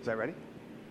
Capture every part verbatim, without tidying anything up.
Is that ready?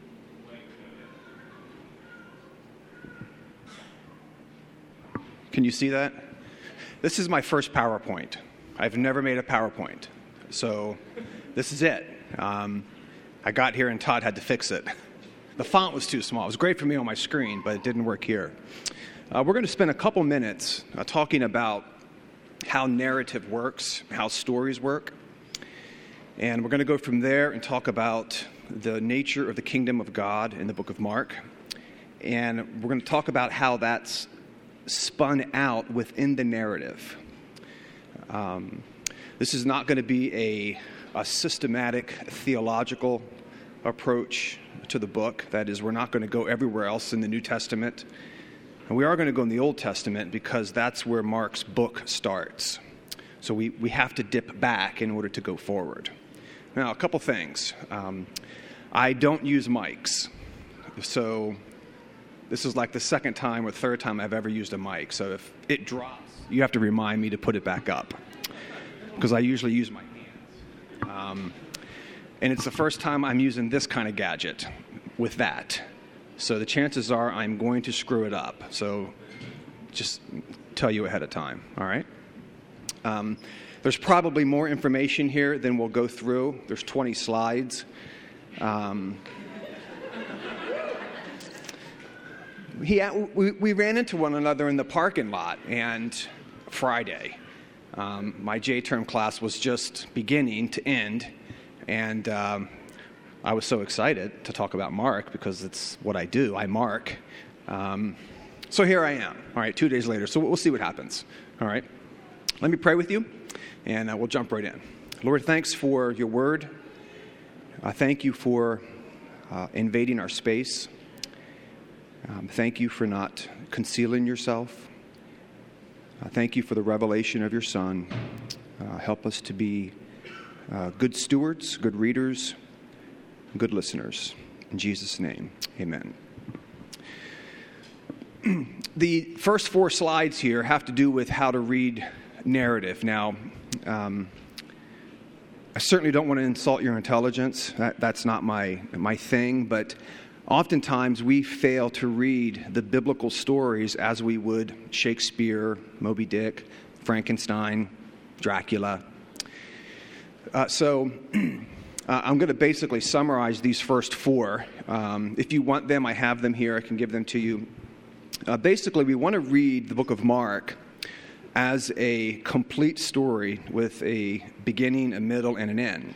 Can you see that? This is my first PowerPoint. I've never made a PowerPoint. So this is it. Um, I got here and Todd had to fix it. The font was too small. It was great for me on my screen, but it didn't work here. Uh, we're going to spend a couple minutes uh, talking about how narrative works, how stories work. And we're going to go from there and talk about the nature of the kingdom of God in the book of Mark. And we're going to talk about how that's spun out within the narrative. Um, this is not going to be a, a systematic theological approach to the book. That is, we're not going to go everywhere else in the New Testament. And we are going to go in the Old Testament because that's where Mark's book starts. So we, we have to dip back in order to go forward. Now, a couple things. Um, I don't use mics. So this is like the second time or third time I've ever used a mic. So if it drops, you have to remind me to put it back up. Because I usually use my hands. Um, and it's the first time I'm using this kind of gadget with that. So the chances are I'm going to screw it up. So just tell you ahead of time, all right? Um, there's probably more information here than we'll go through. There's twenty slides. Um, he, we, we ran into one another in the parking lot, and Friday. Um, my J-term class was just beginning to end, and um, I was so excited to talk about Mark because it's what I do. I mark. Um, so here I am, all right, two days later. So we'll see what happens, all right? Let me pray with you, and uh, we'll jump right in. Lord, thanks for your word. Uh, thank you for uh, invading our space. Um, thank you for not concealing yourself. Uh, thank you for the revelation of your Son. Uh, help us to be uh, good stewards, good readers, good listeners. In Jesus' name, amen. The first four slides here have to do with how to read narrative. Now, um, I certainly don't want to insult your intelligence. That, that's not my, my thing, but oftentimes we fail to read the biblical stories as we would Shakespeare, Moby Dick, Frankenstein, Dracula. Uh, so uh, I'm going to basically summarize these first four. Um, if you want them, I have them here. I can give them to you. Uh, basically, we want to read the book of Mark as a complete story with a beginning, a middle, and an end.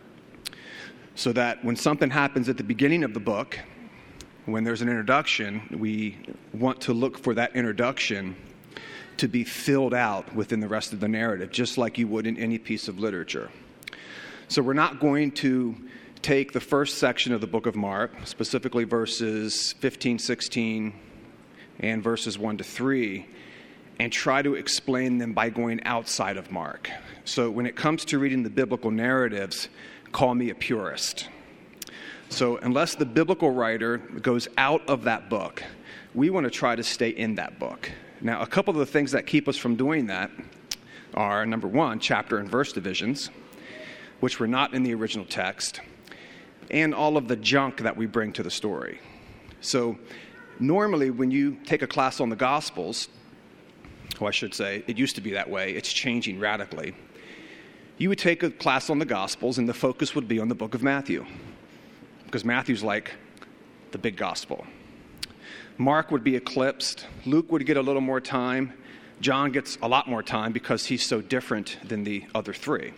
So that when something happens at the beginning of the book, when there's an introduction, we want to look for that introduction to be filled out within the rest of the narrative, just like you would in any piece of literature. So we're not going to take the first section of the book of Mark, specifically verses fifteen, sixteen, and verses one to three, and try to explain them by going outside of Mark. So when it comes to reading the biblical narratives, call me a purist. So unless the biblical writer goes out of that book, we want to try to stay in that book. Now, a couple of the things that keep us from doing that are, number one, chapter and verse divisions, which were not in the original text, and all of the junk that we bring to the story. So normally when you take a class on the Gospels, well, I should say, it used to be that way. It's changing radically. You would take a class on the Gospels, and the focus would be on the book of Matthew, because Matthew's like the big gospel. Mark would be eclipsed. Luke would get a little more time. John gets a lot more time because he's so different than the other three.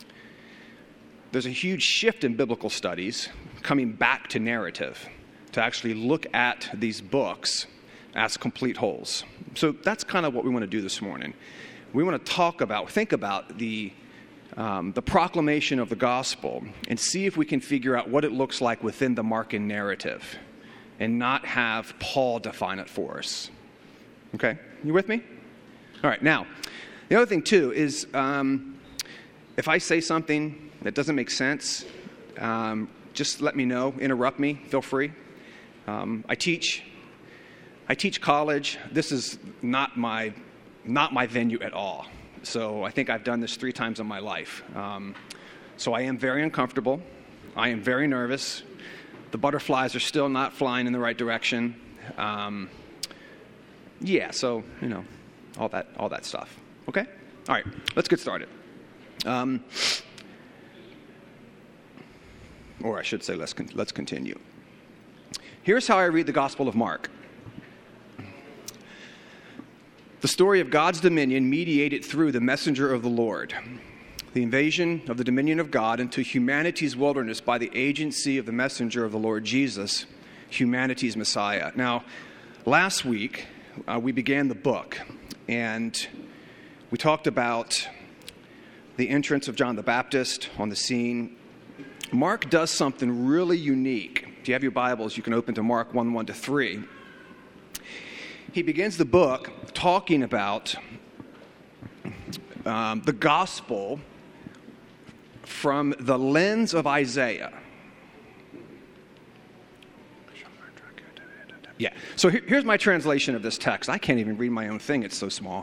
There's a huge shift in biblical studies coming back to narrative, to actually look at these books as complete wholes. So that's kind of what we want to do this morning. We want to talk about, think about the um, the proclamation of the gospel and see if we can figure out what it looks like within the Markan narrative and not have Paul define it for us. Okay? You with me? All right. Now, the other thing, too, is um, if I say something that doesn't make sense, um, just let me know. Interrupt me. Feel free. Um, I teach. I teach college. This is not my not my venue at all. So I think I've done this three times in my life. Um, so I am very uncomfortable. I am very nervous. The butterflies are still not flying in the right direction. Um, yeah, so, you know, all that all that stuff. Okay? All right, let's get started. Um, or I should say, let's con- let's continue. Here's how I read the Gospel of Mark. The story of God's dominion mediated through the messenger of the Lord. The invasion of the dominion of God into humanity's wilderness by the agency of the messenger of the Lord Jesus, humanity's Messiah. Now, last week, uh, we began the book, and we talked about the entrance of John the Baptist on the scene. Mark does something really unique. If you have your Bibles, you can open to Mark one, one to three. He begins the book talking about um, the gospel from the lens of Isaiah. Yeah, so here, here's my translation of this text. I can't even read my own thing, it's so small.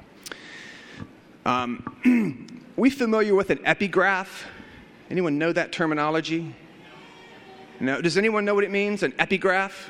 Um, we familiar with an epigraph? Anyone know that terminology? No. Does anyone know what it means, an epigraph?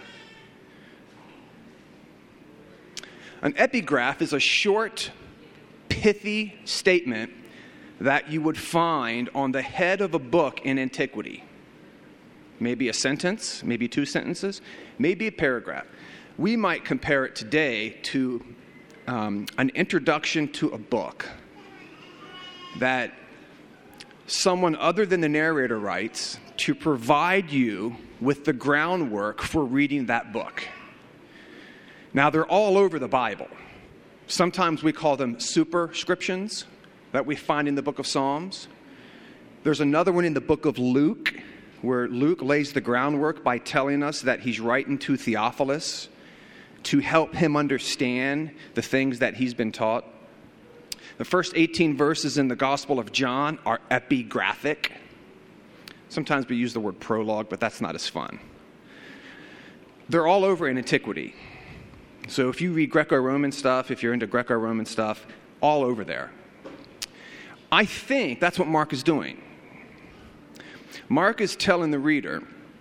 An epigraph is a short, pithy statement that you would find on the head of a book in antiquity. Maybe a sentence, maybe two sentences, maybe a paragraph. We might compare it today to um, an introduction to a book that someone other than the narrator writes to provide you with the groundwork for reading that book. Now, they're all over the Bible. Sometimes we call them superscriptions that we find in the book of Psalms. There's another one in the book of Luke, where Luke lays the groundwork by telling us that he's writing to Theophilus to help him understand the things that he's been taught. The first eighteen verses in the Gospel of John are epigraphic. Sometimes we use the word prologue, but that's not as fun. They're all over in antiquity. So if you read Greco-Roman stuff, if you're into Greco-Roman stuff, all over there. I think that's what Mark is doing. Mark is telling the reader,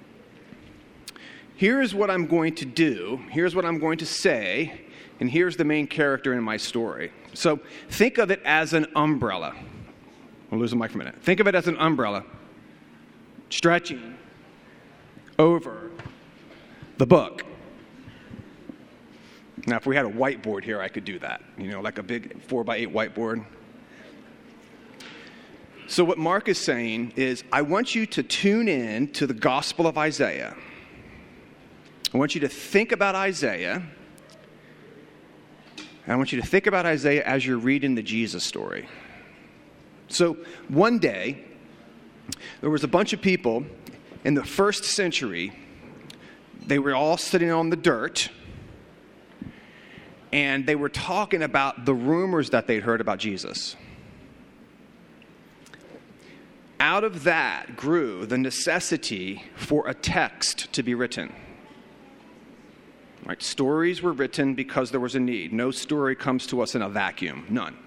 here's what I'm going to do, here's what I'm going to say, and here's the main character in my story. So think of it as an umbrella. I'll lose the mic for a minute. Think of it as an umbrella stretching over the book. Now, if we had a whiteboard here, I could do that, you know, like a big four by eight whiteboard. So what Mark is saying is, I want you to tune in to the Gospel of Isaiah. I want you to think about Isaiah. And I want you to think about Isaiah as you're reading the Jesus story. So one day, there was a bunch of people in the first century. They were all sitting on the dirt. And they were talking about the rumors that they'd heard about Jesus. Out of that grew the necessity for a text to be written. Right? Stories were written because there was a need. No story comes to us in a vacuum. None.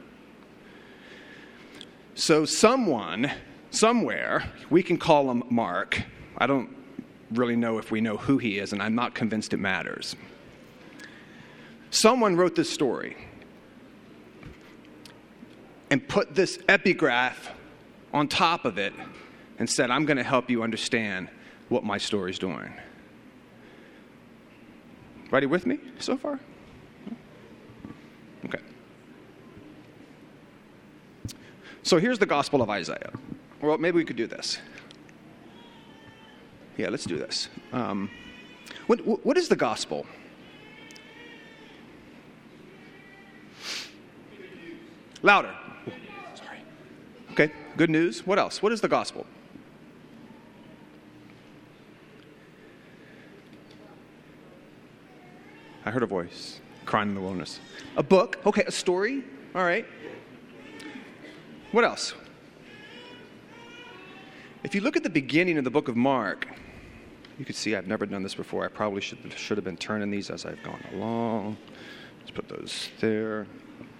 So someone, somewhere, we can call him Mark. I don't really know if we know who he is, and I'm not convinced it matters. Someone wrote this story and put this epigraph on top of it and said, I'm going to help you understand what my story's doing. Everybody with me so far? Okay. So here's the Gospel of Isaiah. Well, maybe we could do this. Yeah, let's do this. Um, what, what is the Gospel? Louder. Sorry. Okay, good news. What else? What is the gospel? I heard a voice crying in the wilderness. A book. Okay, a story. All right. What else? If you look at the beginning of the book of Mark, you can see I've never done this before. I probably should, should have been turning these as I've gone along. Let's put those there.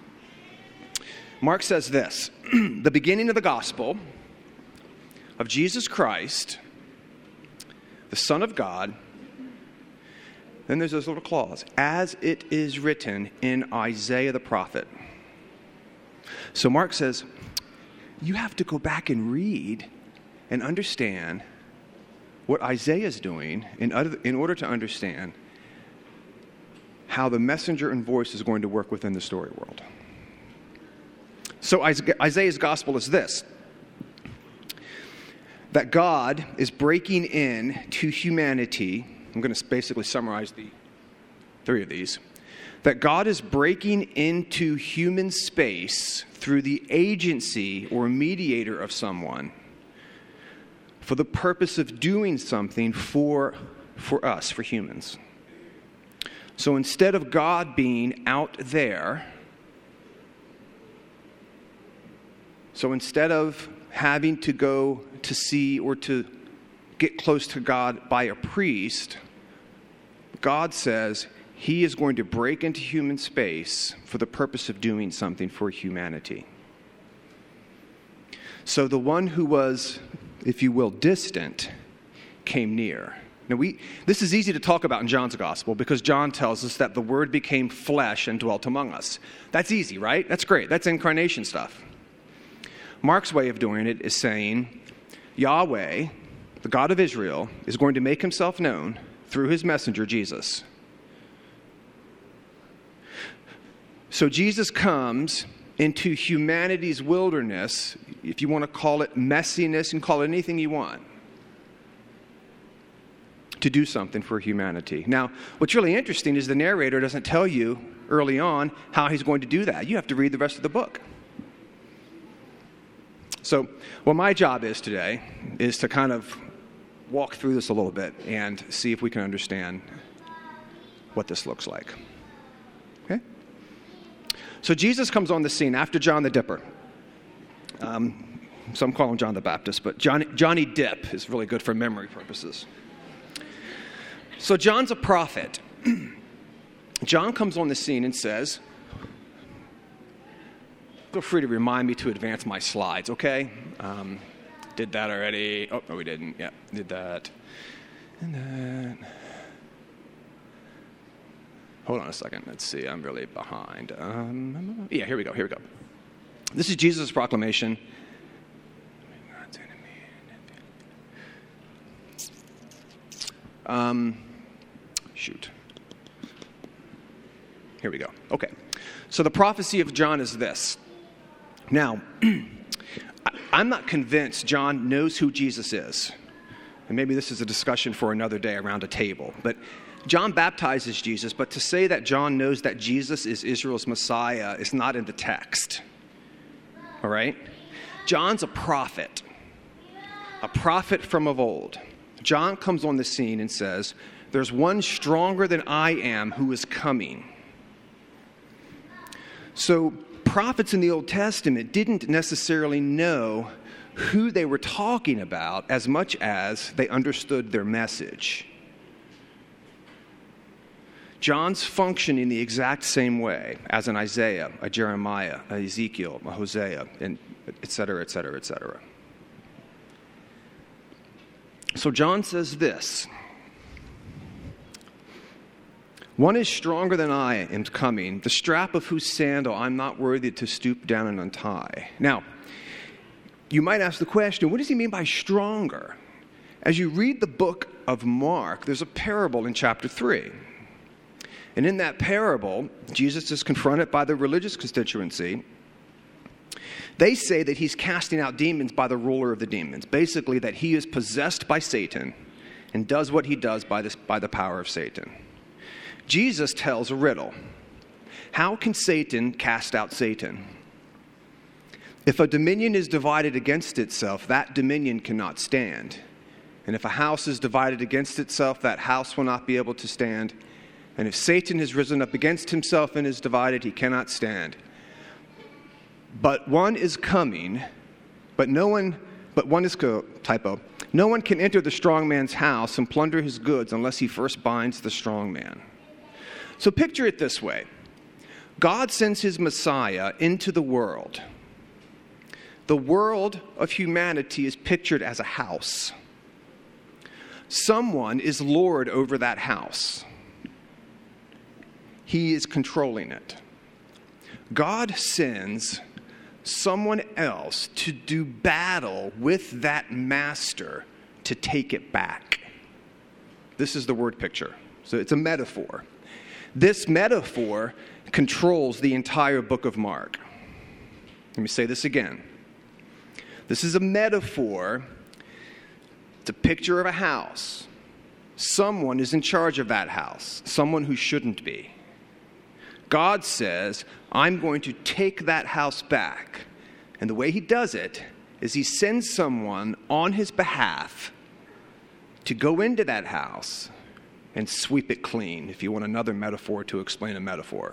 Mark says this, the beginning of the gospel of Jesus Christ, the Son of God. Then there's this little clause, as it is written in Isaiah the prophet. So Mark says, you have to go back and read and understand what Isaiah is doing in order to understand how the messenger and voice is going to work within the story world. So Isaiah's gospel is this, that God is breaking in to humanity. I'm going to basically summarize the three of these. That God is breaking into human space through the agency or mediator of someone for the purpose of doing something for, for us, for humans. So instead of God being out there, so instead of having to go to see or to get close to God by a priest, God says he is going to break into human space for the purpose of doing something for humanity. So the one who was, if you will, distant, came near. Now, we this is easy to talk about in John's gospel because John tells us that the Word became flesh and dwelt among us. That's easy, right? That's great. That's incarnation stuff. Mark's way of doing it is saying, Yahweh, the God of Israel, is going to make himself known through his messenger, Jesus. So Jesus comes into humanity's wilderness, if you want to call it messiness, and call it anything you want, to do something for humanity. Now, what's really interesting is the narrator doesn't tell you early on how he's going to do that. You have to read the rest of the book. So what my job is today is to kind of walk through this a little bit and see if we can understand what this looks like. Okay? So Jesus comes on the scene after John the Dipper. Um, some call him John the Baptist, but Johnny, Johnny Dip is really good for memory purposes. So John's a prophet. John comes on the scene and says, feel free to remind me to advance my slides, okay? Um, did that already. Oh, no, we didn't. Yeah, did that. And then, hold on a second. Let's see. I'm really behind. Um, yeah, here we go. Here we go. This is Jesus' proclamation. Um, shoot. Here we go. Okay. So the prophecy of John is this. Now, I'm not convinced John knows who Jesus is. And maybe this is a discussion for another day around a table. But John baptizes Jesus, but to say that John knows that Jesus is Israel's Messiah is not in the text. All right? John's a prophet. A prophet from of old. John comes on the scene and says, there's one stronger than I am who is coming. So prophets in the Old Testament didn't necessarily know who they were talking about as much as they understood their message. John's functioning the exact same way as an Isaiah, a Jeremiah, a Ezekiel, a Hosea, and et cetera, et cetera, et cetera. So John says this. One is stronger than I am coming, the strap of whose sandal I'm not worthy to stoop down and untie. Now, you might ask the question, what does he mean by stronger? As you read the book of Mark, there's a parable in chapter three. And in that parable, Jesus is confronted by the religious constituency. They say that he's casting out demons by the ruler of the demons. Basically, that he is possessed by Satan and does what he does by, this, by the power of Satan. Jesus tells a riddle. How can Satan cast out Satan? If a dominion is divided against itself, that dominion cannot stand. And if a house is divided against itself, that house will not be able to stand. And if Satan has risen up against himself and is divided, he cannot stand. But one is coming, but no one, but one is, co- typo, no one can enter the strong man's house and plunder his goods unless he first binds the strong man. So picture it this way. God sends his Messiah into the world. The world of humanity is pictured as a house. someone is Lord over that house. He is controlling it. God sends someone else to do battle with that master to take it back. This is the word picture. So it's a metaphor. This metaphor controls the entire book of Mark. Let me say this again. This is a metaphor. It's a picture of a house. Someone is in charge of that house, someone who shouldn't be. God says, I'm going to take that house back. And the way he does it is he sends someone on his behalf to go into that house and sweep it clean, if you want another metaphor to explain a metaphor.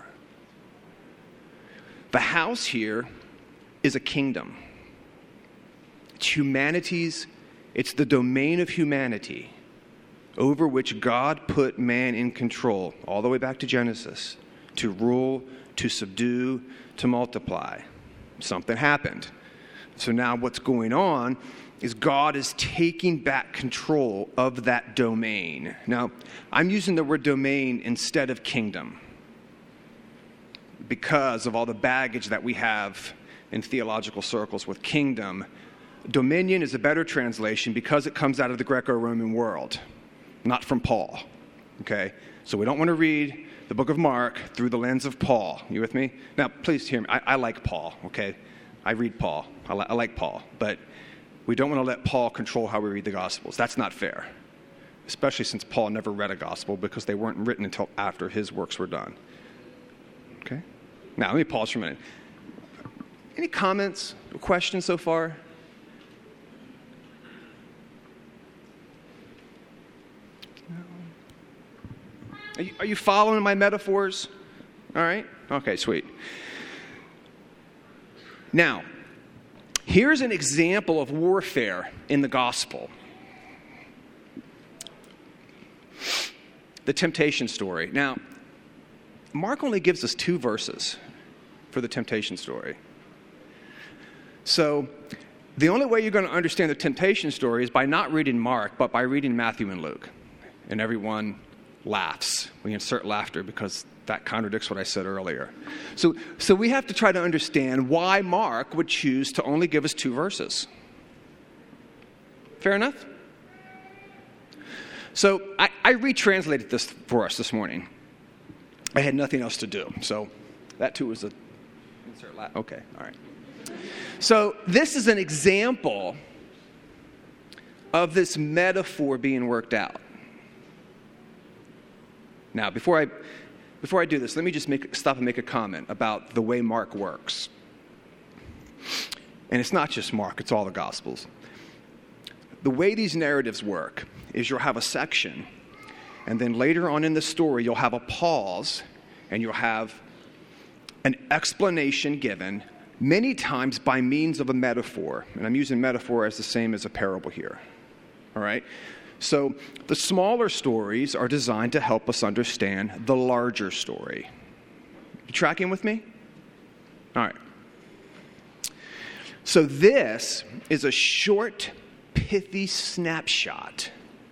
The house here is a kingdom. It's humanity's, it's the domain of humanity over which God put man in control, all the way back to Genesis. To rule, to subdue, to multiply. Something happened. So now what's going on is God is taking back control of that domain. Now, I'm using the word domain instead of kingdom because of all the baggage that we have in theological circles with kingdom. Dominion is a better translation because it comes out of the Greco-Roman world, not from Paul. Okay? So we don't want to read the book of Mark through the lens of Paul. You with me? Now, please hear me. I, I like Paul, okay? I read Paul. I, li- I like Paul. But we don't want to let Paul control how we read the Gospels. That's not fair, especially since Paul never read a Gospel because they weren't written until after his works were done. Okay? Now, let me pause for a minute. Any comments or questions so far? Are you, are you following my metaphors? All right? Okay, sweet. Now, here's an example of warfare in the gospel. The temptation story. Now, Mark only gives us two verses for the temptation story. So, the only way you're going to understand the temptation story is by not reading Mark, but by reading Matthew and Luke. And everyone laughs. We insert laughter because that contradicts what I said earlier. So, so we have to try to understand why Mark would choose to only give us two verses. Fair enough? So I, I retranslated this for us this morning. I had nothing else to do. So that too was a insert laugh. Okay, all right. So this is an example of this metaphor being worked out. Now, before I before I do this, let me just make, stop and make a comment about the way Mark works. And it's not just Mark, it's all the Gospels. The way these narratives work is you'll have a section, and then later on in the story, you'll have a pause, and you'll have an explanation given, many times by means of a metaphor. And I'm using metaphor as the same as a parable here. All right? So the smaller stories are designed to help us understand the larger story. You tracking with me? All right. So this is a short, pithy snapshot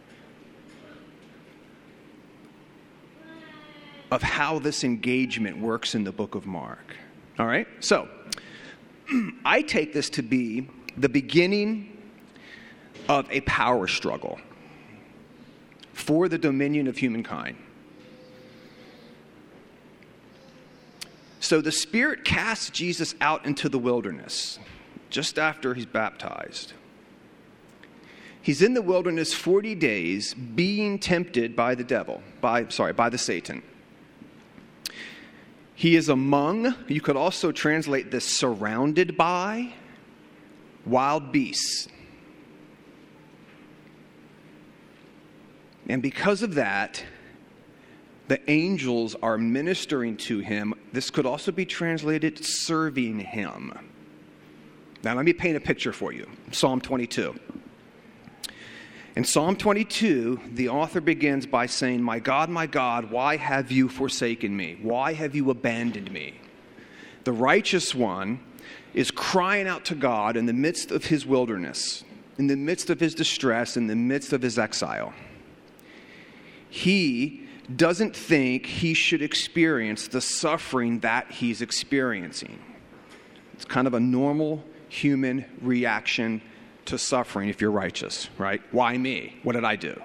of how this engagement works in the book of Mark. All right? So I take this to be the beginning of a power struggle for the dominion of humankind. So the Spirit casts Jesus out into the wilderness just after he's baptized. He's in the wilderness forty days being tempted by the devil, by sorry, by the Satan. He is among, you could also translate this surrounded by, wild beasts. And because of that, the angels are ministering to him. This could also be translated serving him. Now let me paint a picture for you. Psalm twenty-two. In Psalm twenty-two, the author begins by saying, "My God, my God, why have you forsaken me? Why have you abandoned me?" The righteous one is crying out to God in the midst of his wilderness, in the midst of his distress, in the midst of his exile. he doesn't think he should experience the suffering that he's experiencing. It's kind of a normal human reaction to suffering if you're righteous, right? Why me? What did I do?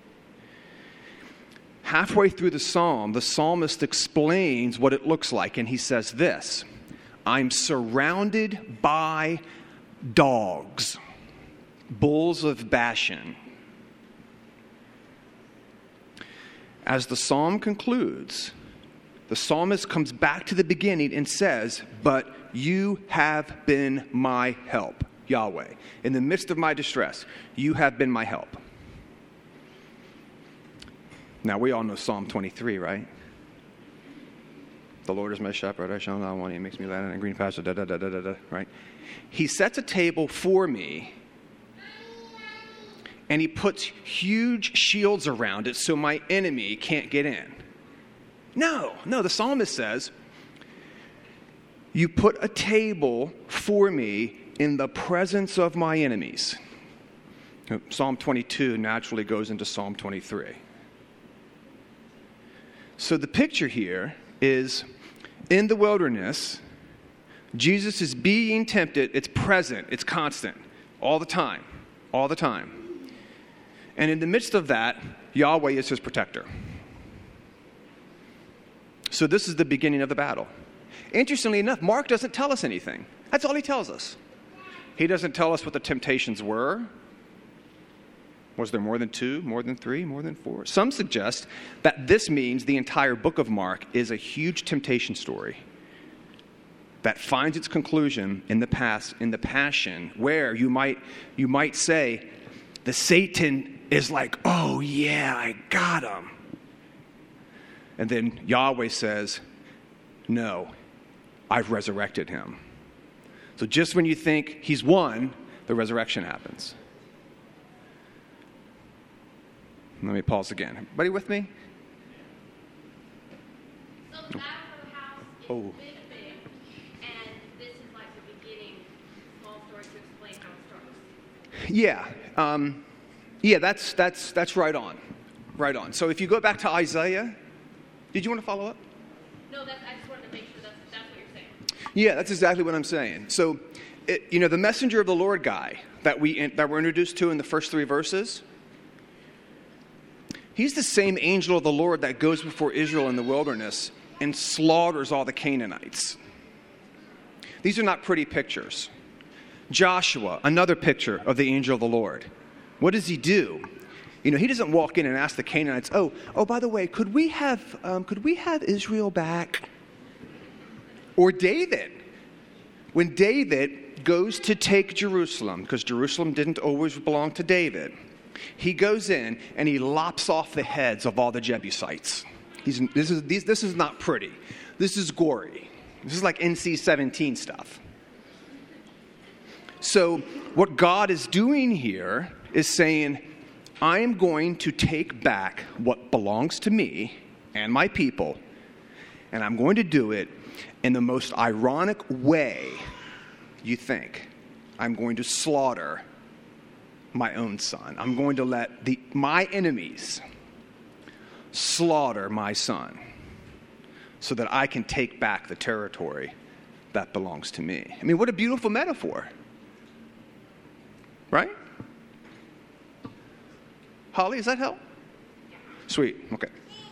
Halfway through the psalm, the psalmist explains what it looks like, and he says this: I'm surrounded by dogs, bulls of Bashan. As the psalm concludes, the psalmist comes back to the beginning and says, but you have been my help, Yahweh. In the midst of my distress, you have been my help. Now, we all know Psalm twenty-three, right? The Lord is my shepherd, I shall not want. He makes me lie down in green pastures, da, da, da, da, da, da, right? He sets a table for me, and he puts huge shields around it so my enemy can't get in. No, no, the psalmist says, you put a table for me in the presence of my enemies. Psalm twenty-two naturally goes into Psalm twenty-three. So the picture here is, in the wilderness, Jesus is being tempted. It's present. It's constant. All the time. All the time. And in the midst of that, Yahweh is his protector. So this is the beginning of the battle. Interestingly enough, Mark doesn't tell us anything. That's all he tells us. He doesn't tell us what the temptations were. Was there more than two, more than three, more than four? Some suggest that this means the entire book of Mark is a huge temptation story that finds its conclusion in the past, in the passion, where you might you might say the Satan is like, oh yeah, I got him. And then Yahweh says, no, I've resurrected him. So just when you think he's won, the resurrection happens. Let me pause again. Everybody with me? So the battle for the house is Oh. big, big, and this is like the beginning, small story to explain how it starts. Yeah, um, yeah, that's that's that's right on, right on. So if you go back to Isaiah, did you want to follow up? No, that's, I just wanted to make sure that's, that's what you're saying. Yeah, that's exactly what I'm saying. So, it, you know, the messenger of the Lord guy that we that we're introduced to in the first three verses, he's the same angel of the Lord that goes before Israel in the wilderness and slaughters all the Canaanites. These are not pretty pictures. Joshua, another picture of the angel of the Lord. What does he do? You know, he doesn't walk in and ask the Canaanites, oh, oh, by the way, could we have, um, could we have Israel back? Or David. When David goes to take Jerusalem, because Jerusalem didn't always belong to David, he goes in and he lops off the heads of all the Jebusites. He's, this is these, this is not pretty. This is gory. This is like N C seventeen stuff. So what God is doing here is saying, I am going to take back what belongs to me and my people, and I'm going to do it in the most ironic way you think. I'm going to slaughter my own son. I'm going to let the my enemies slaughter my son so that I can take back the territory that belongs to me. I mean, what a beautiful metaphor. Right? Holly, does that help? Sweet. Okay.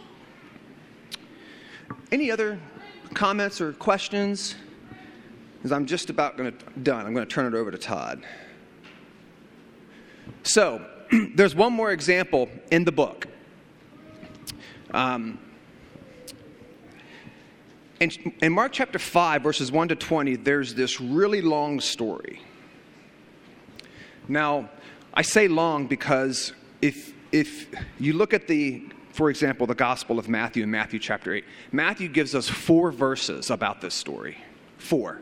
Any other comments or questions? Because I'm just about going to done. I'm going to turn it over to Todd. So, there's one more example in the book. Um, in, in Mark chapter five, verses one to twenty, there's this really long story. Now, I say long because if if you look at the, for example, the Gospel of Matthew in Matthew chapter eight, Matthew gives us four verses about this story. Four.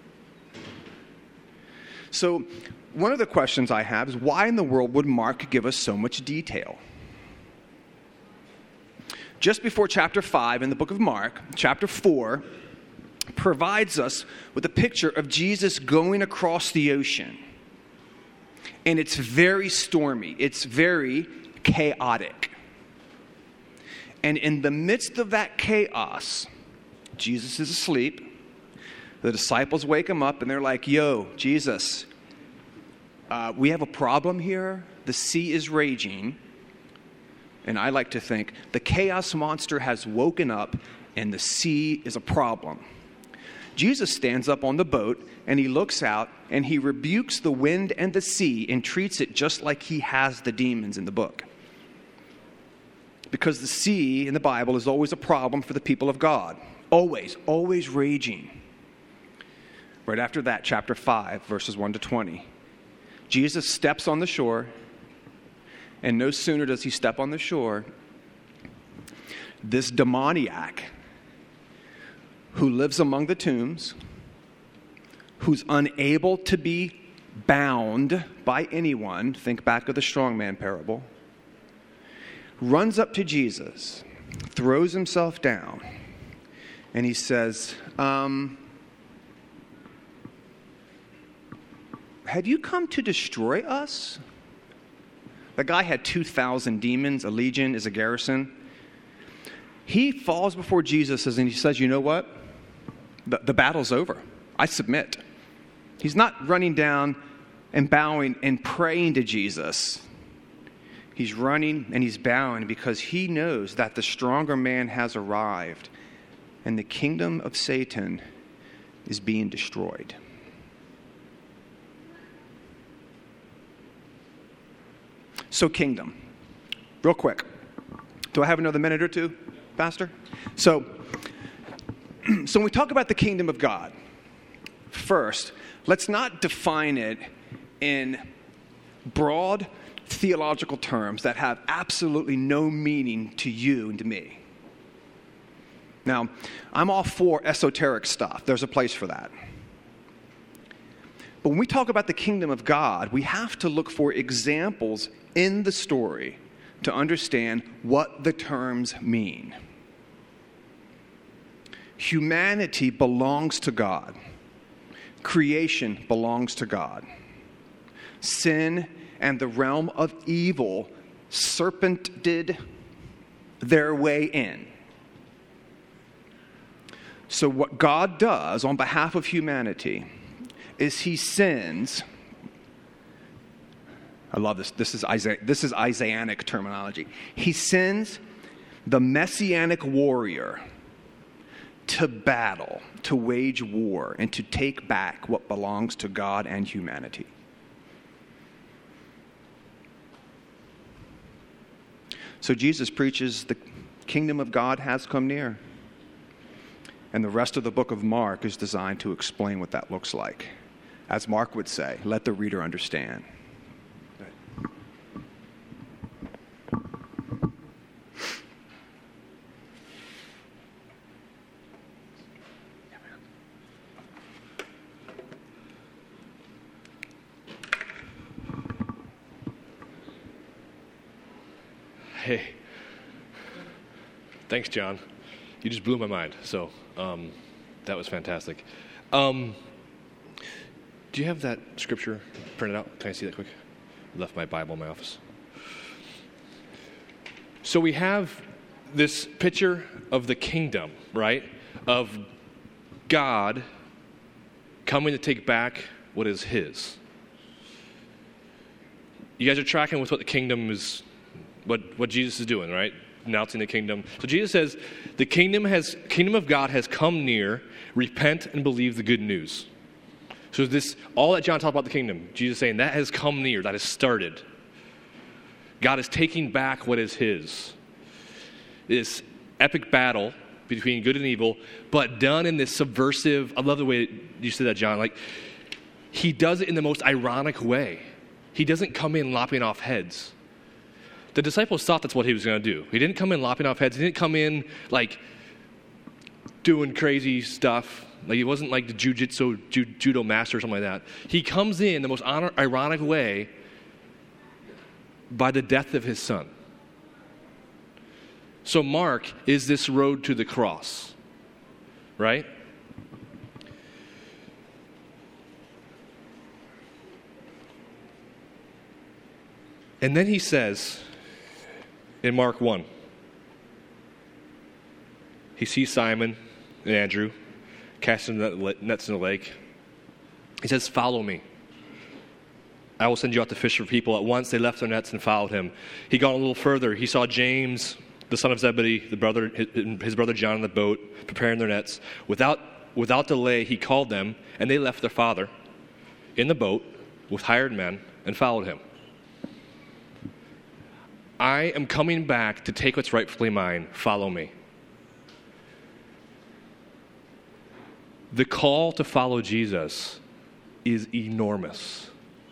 So, one of the questions I have is, why in the world would Mark give us so much detail? Just before chapter five in the book of Mark, chapter four provides us with a picture of Jesus going across the ocean. And it's very stormy. It's very chaotic. And in the midst of that chaos, Jesus is asleep. The disciples wake him up and they're like, yo, Jesus, uh, we have a problem here. The sea is raging. And I like to think the chaos monster has woken up and the sea is a problem. Jesus stands up on the boat and he looks out and he rebukes the wind and the sea and treats it just like he has the demons in the book. Because the sea in the Bible is always a problem for the people of God. Always, always raging. Right after that, chapter five, verses one to twenty. Jesus steps on the shore, and no sooner does he step on the shore, this demoniac who lives among the tombs, who's unable to be bound by anyone, think back of the strongman parable, runs up to Jesus, throws himself down, and he says, um, have you come to destroy us? The guy had two thousand demons. A legion is a garrison. He falls before Jesus and he says, you know what? The, the battle's over. I submit. He's not running down and bowing and praying to Jesus. He's running and he's bowing because he knows that the stronger man has arrived and the kingdom of Satan is being destroyed. So kingdom. Real quick. Do I have another minute or two, Pastor? So, so when we talk about the kingdom of God, first, let's not define it in broad theological terms that have absolutely no meaning to you and to me. Now, I'm all for esoteric stuff. There's a place for that. But when we talk about the kingdom of God, we have to look for examples in the story to understand what the terms mean. Humanity belongs to God. Creation belongs to God. Sin and the realm of evil serpented their way in. So what God does on behalf of humanity is he sends, I love this, this is Isaiah, this is Isaianic terminology. He sends the messianic warrior to battle, to wage war, and to take back what belongs to God and humanity. So Jesus preaches the kingdom of God has come near. And the rest of the book of Mark is designed to explain what that looks like. As Mark would say, let the reader understand. Hey, thanks, John. You just blew my mind. So um, that was fantastic. Um, do you have that scripture printed out? Can I see that quick? I left my Bible in my office. So we have this picture of the kingdom, right? Of God coming to take back what is his. You guys are tracking with what the kingdom is, what, what Jesus is doing, right? Announcing the kingdom. So Jesus says, the kingdom has kingdom of God has come near. Repent and believe the good news. So this, all that John talked about the kingdom, Jesus saying that has come near, that has started. God is taking back what is his. This epic battle between good and evil, but done in this subversive, I love the way you said that, John, like, he does it in the most ironic way. He doesn't come in lopping off heads. The disciples thought that's what he was going to do. He didn't come in lopping off heads. He didn't come in, like, doing crazy stuff. Like, he wasn't like the jiu-jitsu, ju- judo master or something like that. He comes in the most honor- ironic way by the death of his son. So Mark is this road to the cross, right? And then he says in Mark one, he sees Simon and Andrew casting the nets in the lake. He says, "Follow me. I will send you out to fish for people." At once they left their nets and followed him. He got a little further. He saw James, the son of Zebedee, the brother, his brother John in the boat, preparing their nets. Without, without delay, he called them, and they left their father in the boat with hired men and followed him. "I am coming back to take what's rightfully mine. Follow me." The call to follow Jesus is enormous.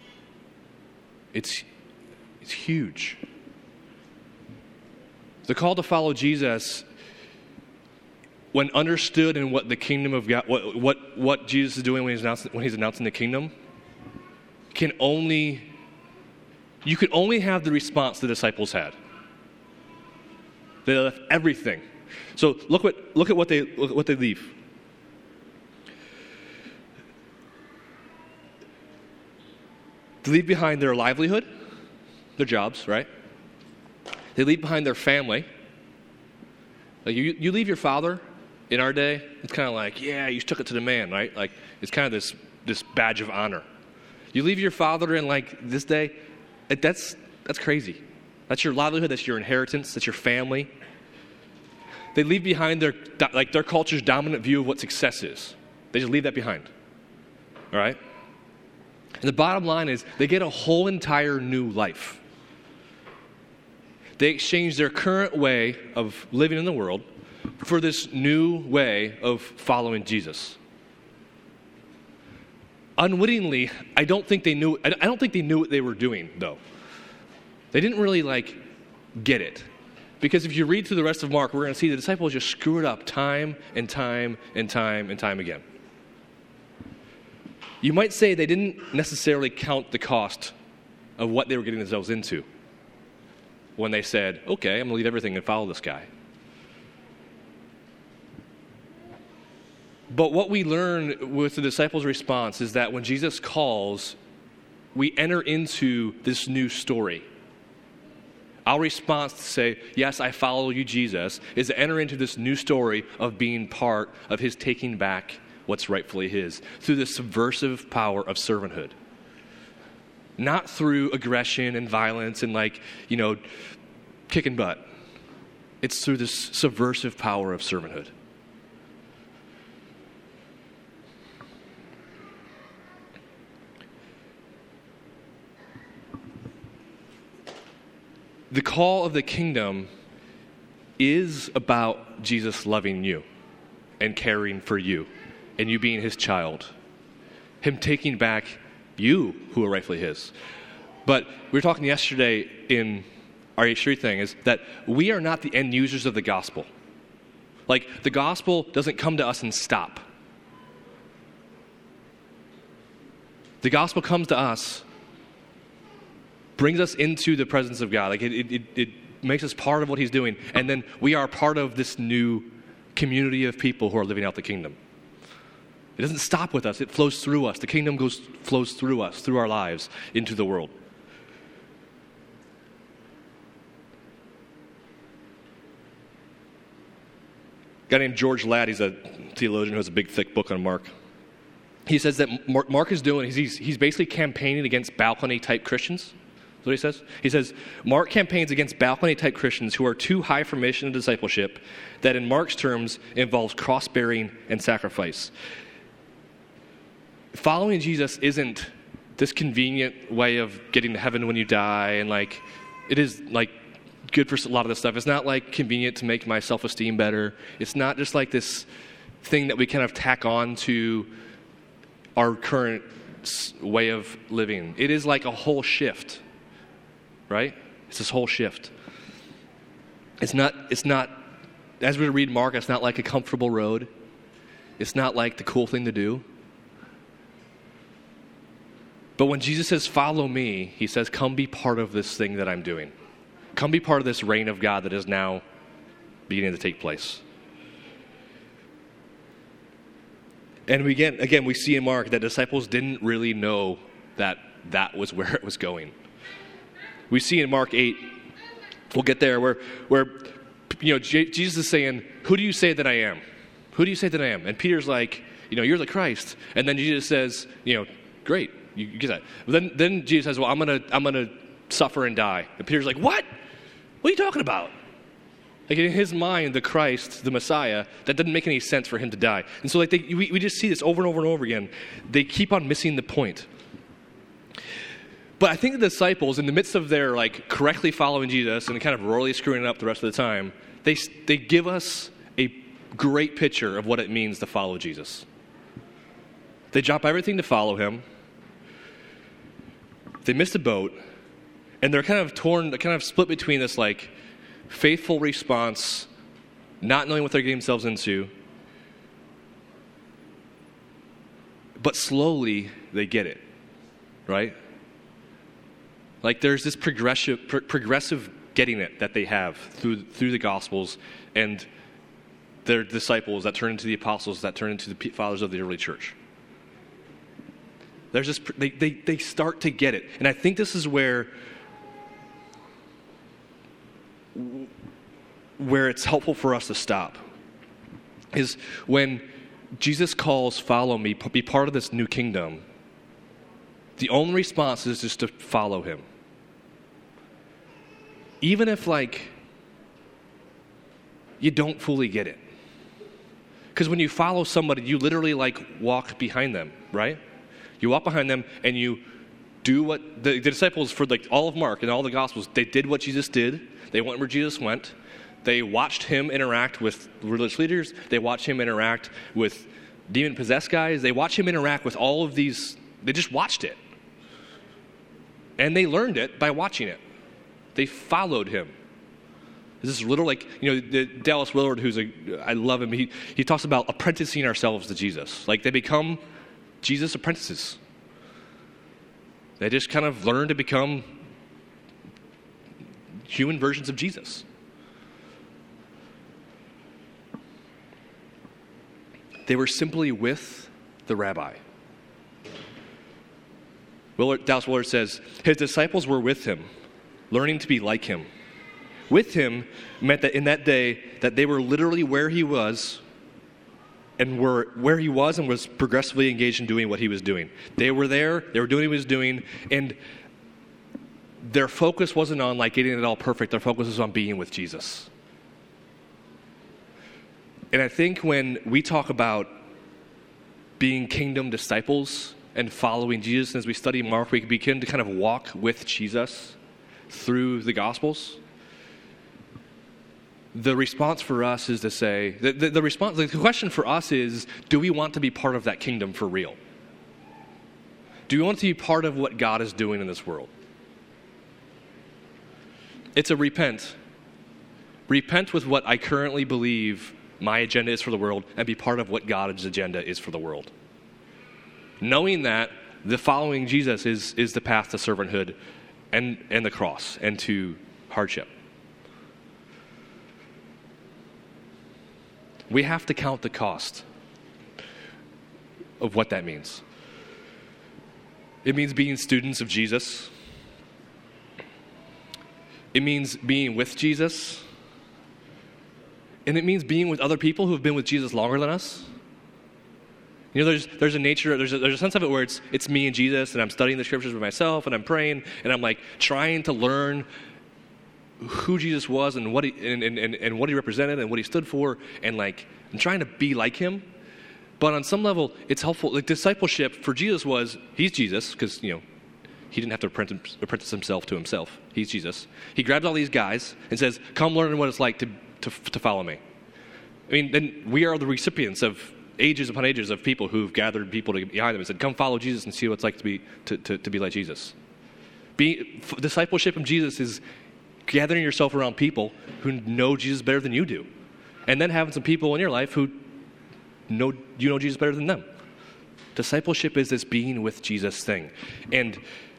It's, it's huge. The call to follow Jesus, when understood in what the kingdom of God, what what, what Jesus is doing when he's announcing, when he's announcing the kingdom, can only, you can only have the response the disciples had. They left everything. So look what look at what they look at what they leave. They leave behind their livelihood, their jobs, right? They leave behind their family. Like you, you leave your father in our day, it's kind of like, yeah, you took it to the man, right? Like it's kind of this this badge of honor. You leave your father in like this day, it, that's that's crazy. That's your livelihood, that's your inheritance, that's your family. They leave behind their like their culture's dominant view of what success is. They just leave that behind. All right? And the bottom line is they get a whole entire new life. They exchange their current way of living in the world for this new way of following Jesus. Unwittingly, I don't think they knew I don't think they knew what they were doing, though. They didn't really like get it. Because if you read through the rest of Mark, we're going to see the disciples just screw it up time and time and time and time again. You might say they didn't necessarily count the cost of what they were getting themselves into when they said, okay, I'm going to leave everything and follow this guy. But what we learn with the disciples' response is that when Jesus calls, we enter into this new story. Our response to say, yes, I follow you, Jesus, is to enter into this new story of being part of his taking back what's rightfully his through the subversive power of servanthood. Not through aggression and violence and like, you know, kicking butt. It's through this subversive power of servanthood. The call of the kingdom is about Jesus loving you and caring for you and you being his child. Him taking back you who are rightfully his. But we were talking yesterday in our H three thing is that we are not the end users of the gospel. Like the gospel doesn't come to us and stop. The gospel comes to us, brings us into the presence of God. Like it, it, it makes us part of what he's doing. And then we are part of this new community of people who are living out the kingdom. It doesn't stop with us. It flows through us. The kingdom goes flows through us, through our lives, into the world. A guy named George Ladd, he's a theologian who has a big, thick book on Mark. He says that Mark is doing, he's, he's basically campaigning against balcony-type Christians. That's what he says. He says, Mark campaigns against balcony-type Christians who are too high for mission and discipleship that in Mark's terms involves cross-bearing and sacrifice. Following Jesus isn't this convenient way of getting to heaven when you die, and like, it is like good for a lot of this stuff. It's not like convenient to make my self-esteem better. It's not just like this thing that we kind of tack on to our current way of living. It is like a whole shift, right? It's this whole shift. It's not, it's not, as we read Mark, it's not like a comfortable road. It's not like the cool thing to do. But when Jesus says, follow me, he says, come be part of this thing that I'm doing. Come be part of this reign of God that is now beginning to take place. And we again, again, we see in Mark that disciples didn't really know that that was where it was going. We see in Mark eight, we'll get there, where, where you know, J- Jesus is saying, who do you say that I am? Who do you say that I am? And Peter's like, you know, you're the Christ. And then Jesus says, you know, great, you, you get that. But then, then Jesus says, well, I'm gonna, I'm gonna suffer and die. And Peter's like, what? What are you talking about? Like in his mind, the Christ, the Messiah, that didn't make any sense for him to die. And so like they, we, we just see this over and over and over again. They keep on missing the point. But I think the disciples, in the midst of their like correctly following Jesus and kind of royally screwing it up the rest of the time, they they give us a great picture of what it means to follow Jesus. They drop everything to follow him. They miss the boat, and they're kind of torn, they're kind of split between this like faithful response, not knowing what they're getting themselves into, but slowly they get it, right? Like there's this progressive, pro- progressive getting it that they have through through the Gospels and their disciples that turn into the apostles, that turn into the fathers of the early church. There's this, they, they, they start to get it. And I think this is where, where it's helpful for us to stop. Is when Jesus calls, follow me, be part of this new kingdom, the only response is just to follow him. Even if, like, you don't fully get it. Because when you follow somebody, you literally, like, walk behind them, right? You walk behind them and you do what the, the disciples for like all of Mark and all the Gospels, they did what Jesus did. They went where Jesus went. They watched him interact with religious leaders. They watched him interact with demon-possessed guys. They watched him interact with all of these. They just watched it. And they learned it by watching it. They followed him. This is little like, you know, the Dallas Willard, who's a, I love him, he, he talks about apprenticing ourselves to Jesus. Like they become Jesus' apprentices. They just kind of learn to become human versions of Jesus. They were simply with the rabbi. Willard, Dallas Willard says, his disciples were with him, learning to be like him. With him meant that in that day that they were literally where he was and were where he was and was progressively engaged in doing what he was doing. They were there, they were doing what he was doing, and their focus wasn't on like getting it all perfect. Their focus was on being with Jesus. And I think when we talk about being kingdom disciples and following Jesus, and as we study Mark, we begin to kind of walk with Jesus through the Gospels. The response for us is to say, the, the, the response, the question for us is, do we want to be part of that kingdom for real? Do we want to be part of what God is doing in this world? It's a repent. Repent with what I currently believe my agenda is for the world and be part of what God's agenda is for the world. Knowing that the following Jesus is, is the path to servanthood and, and the cross and to hardship. We have to count the cost of what that means. It means being students of Jesus. It means being with Jesus. And it means being with other people who have been with Jesus longer than us. You know, there's there's a nature, there's a, there's a sense of it where it's it's me and Jesus, and I'm studying the scriptures with myself, and I'm praying, and I'm like trying to learn who Jesus was and what he and, and, and, and what he represented and what he stood for, and like I'm trying to be like him. But on some level, it's helpful. Like discipleship for Jesus was, he's Jesus, because you know he didn't have to apprentice, apprentice himself to himself. He's Jesus. He grabs all these guys and says, "Come learn what it's like to to, to follow me." I mean, then we are the recipients of ages upon ages of people who've gathered people to, behind them and said, "Come follow Jesus and see what it's like to be to, to, to be like Jesus." Be, f- discipleship of Jesus is gathering yourself around people who know Jesus better than you do, and then having some people in your life who know you know Jesus better than them. Discipleship is this being with Jesus thing. And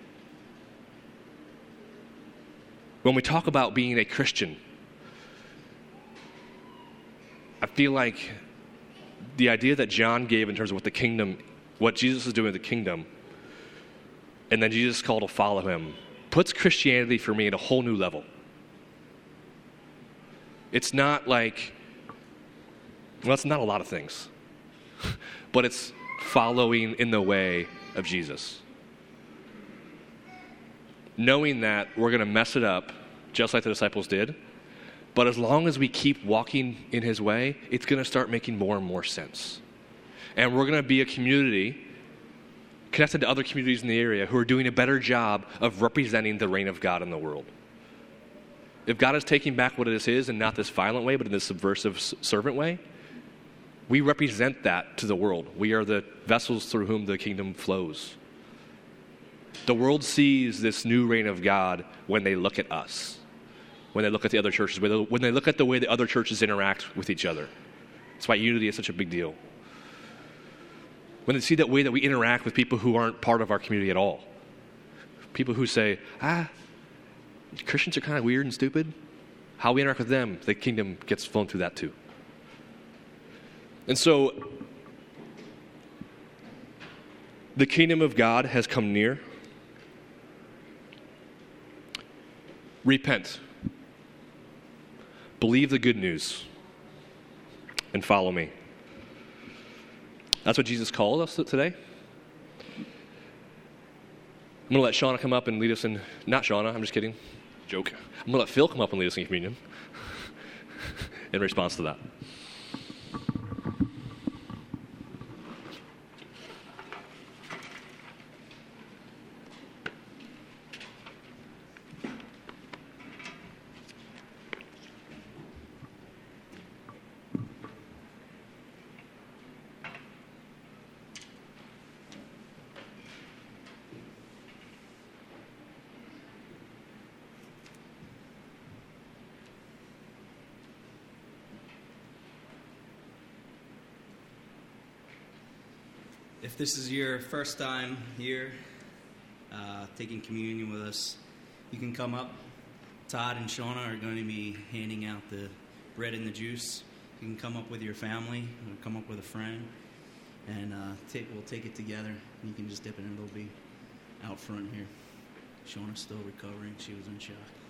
when we talk about being a Christian, I feel like the idea that John gave in terms of what the kingdom, what Jesus is doing with the kingdom, and then Jesus' call to follow him, puts Christianity for me at a whole new level. It's not like, well, it's not a lot of things, but it's following in the way of Jesus. Knowing that we're going to mess it up just like the disciples did, but as long as we keep walking in his way, it's going to start making more and more sense. And we're going to be a community connected to other communities in the area who are doing a better job of representing the reign of God in the world. If God is taking back what this is, and not this violent way, but in this subversive servant way, we represent that to the world. We are the vessels through whom the kingdom flows. The world sees this new reign of God when they look at us, when they look at the other churches, when they look at the way the other churches interact with each other. That's why unity is such a big deal. When they see that way that we interact with people who aren't part of our community at all. People who say, ah, Christians are kind of weird and stupid. How we interact with them, the kingdom gets flown through that too. And so, the kingdom of God has come near. Repent. Believe the good news. And follow me. That's what Jesus called us today. I'm going to let Shauna come up and lead us in, not Shauna, I'm just kidding, joke. I'm going to let Phil come up and lead us in communion in response to that. If this is your first time here uh, taking communion with us, you can come up. Todd and Shauna are going to be handing out the bread and the juice. You can come up with your family or come up with a friend, and uh, take, we'll take it together. You can just dip it in. It'll be out front here. Shauna's still recovering. She was in shock.